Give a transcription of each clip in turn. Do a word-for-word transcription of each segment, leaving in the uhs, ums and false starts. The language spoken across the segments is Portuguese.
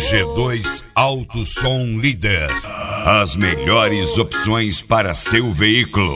G dois Auto Som Líder. As melhores opções para seu veículo.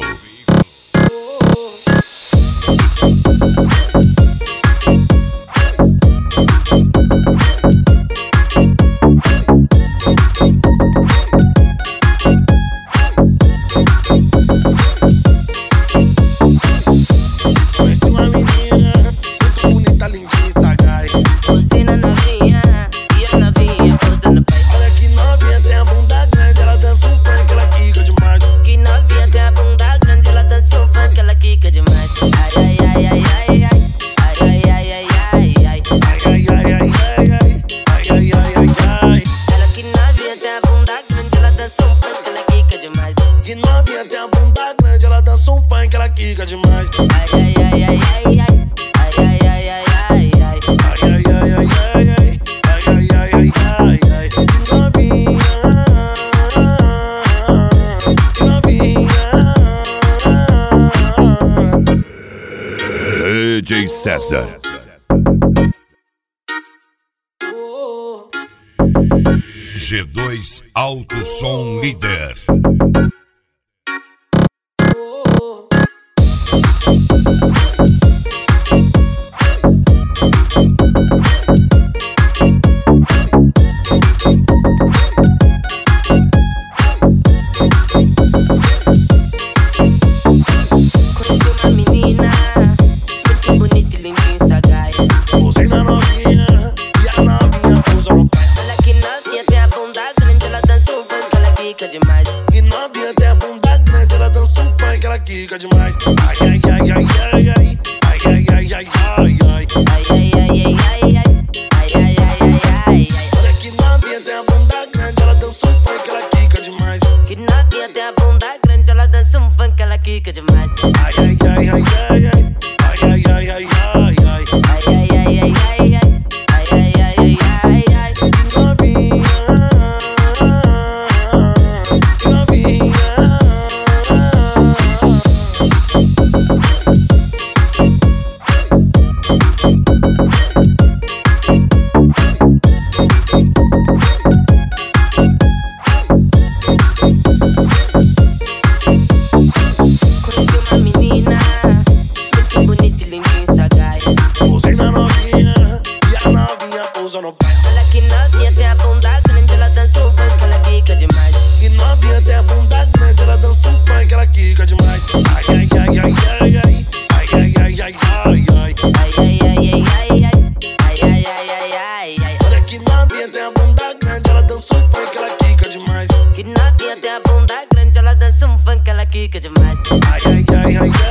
Conheci uma menina muito bonita, lindinha e sagaz. Você na novinha e a novinha posando pai. Olha que novinha, tem a bunda grande, ela dança um funk, ela quica demais. Que novinha tem a bunda grande, ela dança um funk, ela quica demais. Ai, ai, ai, ai, ai, ai. Ai, ai, ai, ai, ai, ai. Ai, ai, ai, ai, ai, ai. Ai, ai, ai, ai, ai. Ela que novinha tem a bunda grande, ela dança um funk, ela quica demais. Que novinha, tem a bunda grande, ela dança um funk, ela quica demais. Ai, ai, ai, ai, ai, ai. Ai, ai, ai, ai, ai, ai. Ai, ai, ai, ai, ai, ai. Ai, ai, ai, ai, ai, ai. Que novinha, que novinha. D J César. Oh. G dois Auto Som Líder. Conheci uma menina muito bonita e lindinha e sagaz. Posei na novinha e a novinha pousa no pé. Olha que novinha tem a bunda grande, ela dança um funk, ela quica demais. Que novinha, tem a bunda grande, ela dança um funk, ela quica demais. Ai, ai, ai, ai, ai, ai. Ai, ai, ai, ai, ai, ai. Ai, ai, ai, ai, ai, ai. Ai, ai, ai, ai, ai, ai. Olha que novinha, tem a bunda grande, ela dança um funk, ela quica demais. Que novinha tem a bunda grande, ela dança um funk, ela quica demais. Ai, ai, ai, ai, ai, ai. Ai, ai, ai, ai, ai, ai. Ai, ai, ai, ai, ai, ai. Ai, ai, ai, ai, ai, ai. Que novinha, que novinha. Conheci uma menina muito bonita e lindinha e sagaz. Posei na novinha e a novinha pousa no pé. Olha que novinha tem a bunda grande, ela dança um funk, ela quica demais. Que novinha, tem a bunda grande, ela dança um funk, ela quica demais. Ai, ai, ai, ai, ai, ai. Ai, ai, ai, ai, ai, ai. Ai, ai, ai, ai, ai, ai. Ai, ai, ai, ai, ai, ai. Olha que novinha, tem a bunda grande, ela dança um funk, ela quica demais. Que novinha tem a bunda grande, ela dança um funk, ela quica demais. Ai, ai, ai, ai,